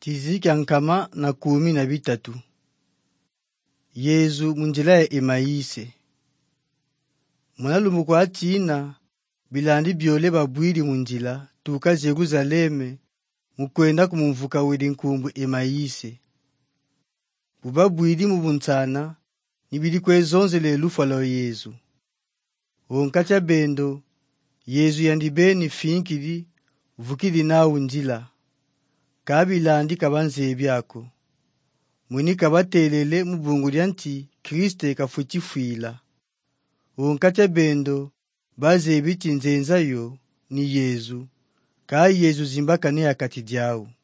Tiziki ankama na 13. Yezu munjila ya Emaise. Mwanalumu kwa china bilandi byole babwili munjila tuka Jerusaleme mukwenda kumumvuka wili nkumbu Emaise. Bubabwili mubuntsana nibili kwezonzele lufa lo Yezu. Onkacha bendo Yezu yandibeni finkili vukili na unjila. Kabilandi kabanze byako. Mwini kabatelele mubungu lyanti Kriste kafuchifwila. Onkacha bendo baze biti nzenza yo ni Yezu. Ka Yezu zimbaka ne akati dyao.